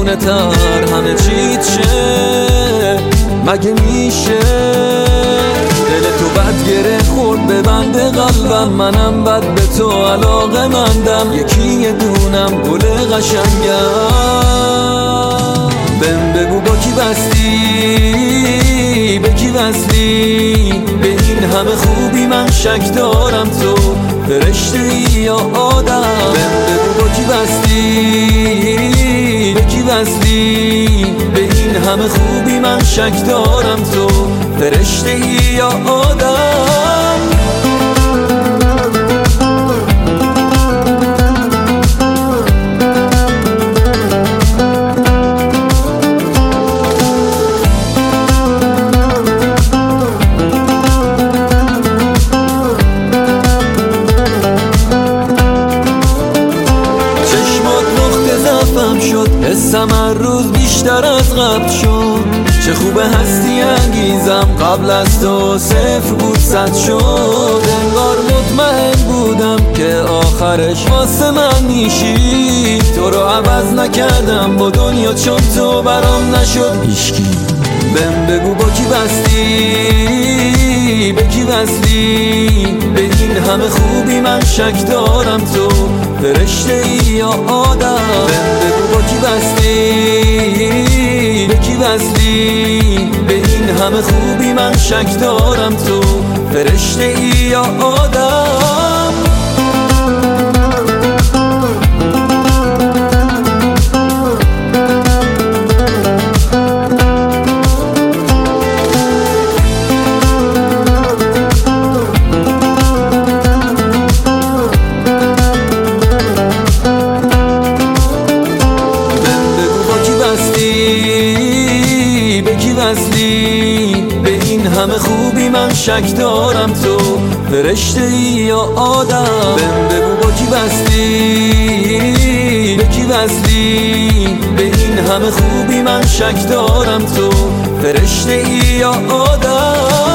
دیوونه تر همه چیت شه، مگه میشه؟ دل تو بد گره خورد به بند قلبم، منم بد به تو علاقه مندم، یکی دونم گل قشنگم. بهم بگو با کی بستی، به کی وصلی، به این همه خوبی من شک دارم تو فرشته ای یا آدم. بهم بگو با کی بستی، به کی وصلی، به این همه خوبی من شک دارم تو فرشته ای یا آدم. حسم هر روز بیشتر از قبل شد، چه خوبه هستی انگیزم، قبل از تو صفر بود صد شد. انگار مطمئن بودم که آخرش واسه من میشی، تو رو عوض نکردم با دنیا چون تو برام نشد هیچکی. بهم بگو با کی بستی، به کی وصلی، به این همه خوبی من شک دارم تو فرشته ای یا آدم. بهم بگو با کی بستی، به کی وصلی، به این همه خوبی من شک دارم تو فرشته ای یا آدم. به این همه خوبی من شک دارم تو فرشته ای یا آدم. بهم بگو با کی بستی، به کی وصلی، به این همه خوبی من شک دارم تو فرشته ای یا آدم.